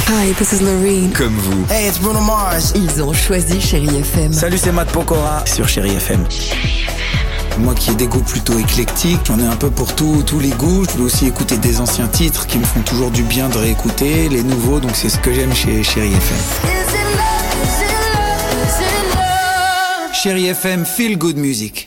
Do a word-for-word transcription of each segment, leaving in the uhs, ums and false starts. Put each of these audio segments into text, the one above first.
Hi, this is Loreen. Comme vous. Hey, it's Bruno Mars. Ils ont choisi Chérie F M. Salut, c'est Matt Pokora sur Chérie F M. Moi qui ai des goûts plutôt éclectiques, j'en ai un peu pour tout, tous les goûts. Je peux aussi écouter des anciens titres qui me font toujours du bien de réécouter, les nouveaux, donc c'est ce que j'aime chez Chérie F M. Chérie F M, feel good music.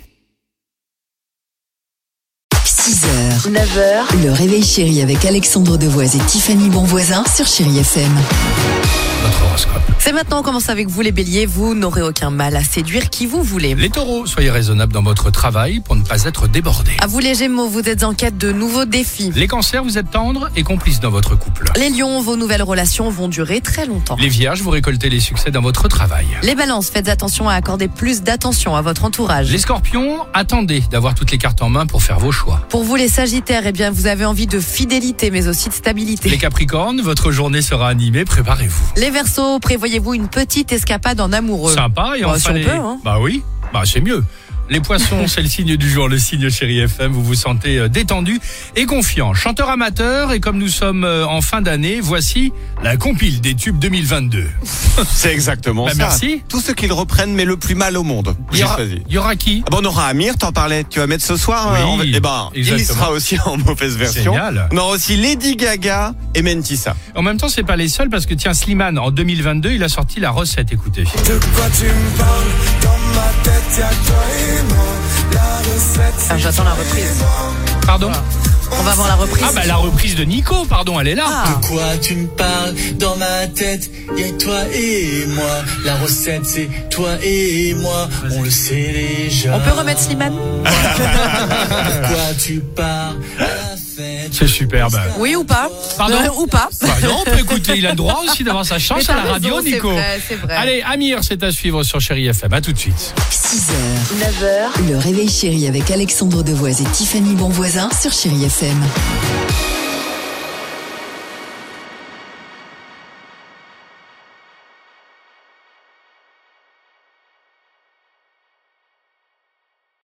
six heures, neuf heures, le réveil chéri avec Alexandre Devoise et Tiffany Bonvoisin sur Chérie F M. Notre horoscope. C'est maintenant, on commence avec vous les béliers. Vous n'aurez aucun mal à séduire qui vous voulez. Les taureaux, soyez raisonnables dans votre travail pour ne pas être débordés. À vous les gémeaux, vous êtes en quête de nouveaux défis. Les cancers, vous êtes tendres et complices dans votre couple. Les lions, vos nouvelles relations vont durer très longtemps. Les vierges, vous récoltez les succès dans votre travail. Les balances, faites attention à accorder plus d'attention à votre entourage. Les scorpions, attendez d'avoir toutes les cartes en main pour faire vos choix. Pour vous les sagittaires, eh bien, vous avez envie de fidélité mais aussi de stabilité. Les capricornes, votre journée sera animée, préparez-vous. Les verseaux, prévoyez-vous une petite escapade en amoureux. Sympa, et Bah, enfin si on les... peut, hein. Bah oui, bah c'est mieux. Les poissons, c'est le signe du jour, le signe Chérie F M. Vous vous sentez euh, détendu et confiant. Chanteur amateur, et comme nous sommes euh, en fin d'année, voici la compile des tubes deux mille vingt-deux. C'est exactement Bah, ça. merci. Tout ce qu'ils reprennent, mais le plus mal au monde. Il y J'ai aura, choisi. il y aura qui? Ah bon, on aura Amir, t'en parlais, tu vas mettre ce soir. Oui, euh, en... Eh ben, il y exactement. sera aussi en mauvaise version. Génial. On aura aussi Lady Gaga et Mentissa. En même temps, c'est pas les seuls parce que tiens, Slimane, en deux mille vingt-deux, il a sorti la recette, écoutez. De quoi tu me parles? Dans ma tête, y'a toi et moi. La recette, Ah, j'attends la reprise. Pardon? On va voir la reprise. Ah bah la reprise de Nico, pardon, elle est là. Ah. De quoi tu me parles? Dans ma tête, y'a toi et moi. La recette, c'est toi et moi. On le sait déjà. On peut remettre Slimane? De quoi tu parles? À la fête. C'est superbe. Oui ou pas? Pardon? Euh, Ou pas? Bah non, on peut écouter, il a le droit aussi d'avoir sa chance Mais à la t'as radio, raison, Nico. C'est vrai, c'est vrai. Allez, Amir, c'est à suivre sur Chérie F M. À tout de suite. six heures, neuf heures, le réveil chéri avec Alexandre Devoise et Tiffany Bonvoisin sur Chérie F M.